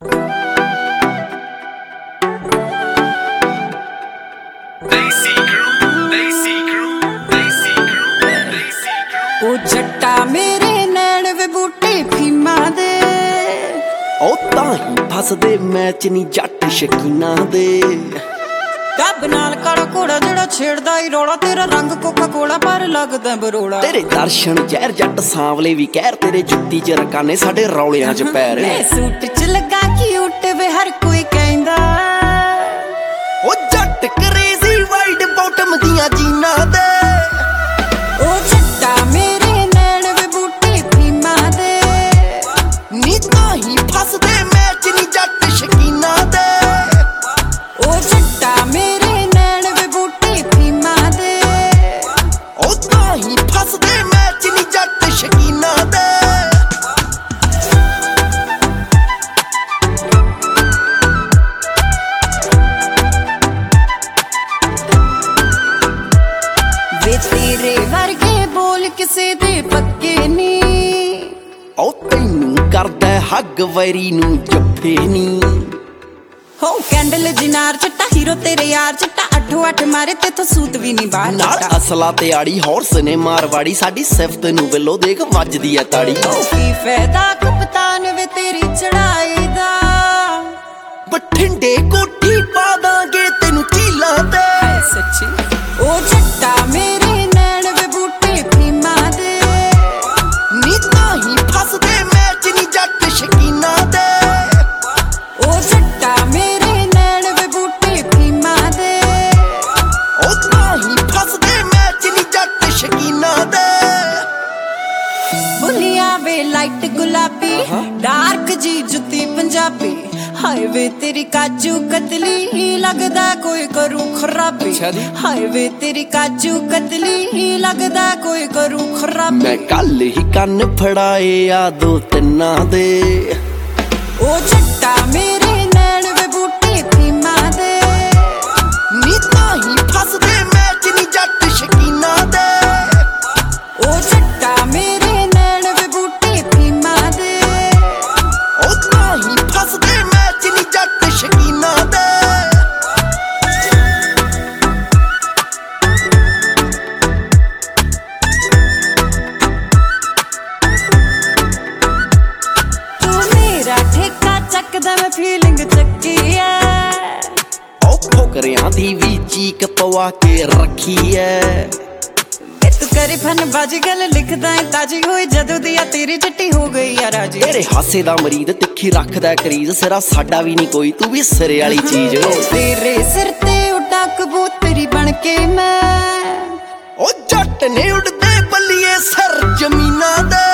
ओ जट्टा मेरे नैन वे बूटे फीमा दे ओ ताही फसदे मैच नी जट शकीना दे कब नाल काला घोड़ा जेड़ा छेड़दा ही रौला तेरा रंग कोका कोला पर लगदा बरोड़ा तेरे दर्शन जहर जट सांवले भी कहर तेरे जुत्ती च रकाने साडे रौलियां च पैर सूट च लगा क्यूट वे हर कोई कहंदा ओ जट क्रेजी वाइड बॉटम दियां जीना दे ओ जट्टा मेरे नैन वे बूटे फीमा दे नी ताही फसदे मैच नी जट शकीना दे ओ जट्टा मेरे नैन वे बूटे फीमा दे ओ ताही फसदे मैच नी जट शकीना दे वे तेरे वर्गे बोल किसे दे पक्के नी ओ तैनू करदा हग वैरी नू जफ्फे नी हो कैंडल जिनार चिट्टा हीरो तेरे यार चिट्टा अठो अठ मारे ते तो सूत भी नहीं बाहर नाल असला ते आड़ी हॉर्स ने मारवाड़ी साडी सिफत नू बिलो देख वजदी है ताड़ी की फायदा कप्तान वे तेरी चढ़ाई दा बठिंडे कोठी पा दांगे तेनू चीला ते सच्ची ओ जट्टा मेरे नैन वे बूटे फीमा दे नी ताही फसदे मैच नी जट शकीना दे ओ जट्टा मेरे नैन वे बूटे फीमा दे ओ ताही फसदे मैच नी जट शकीना दे बुलिया वे लाइट गुलाबी डार्क जी जुत्ती पंजाबी हाय वे तेरी काजू कतली लगदा कोई करूं खराबी हाय वे तेरी काजू कतली लगदा कोई करूं खराबी मैं कल ही कन्न फड़ाए आ दो तिन्ना दे ओ जट्टा मेरे नैन वे बूटे फीमा दे नी ताही फसदे मैच नी जट शकीना दे ओ जट्टा मेरे नैन वे बूटे फीमा दे ओ ताही फसदे मैच नी जट शकीना दे तू मेरा ठेका चकदा मैं फीलिंग चक्की है ओ फुकरियां दी भी चीक पवा के रखी है तू करे फन बाजी गल लिखदा है ताजी होई जदों दी आ तेरी चिट्टी हो गई आ राजी तेरे हासे दा मरीद तिखी रखदा करीज सिरा साडा भी नहीं कोई तू भी सिरे वाली चीज तेरे सिर ते उड़ा कबूतरी बन के मैं ओ जट ने उड़दे बल्लिए सर जमीना दे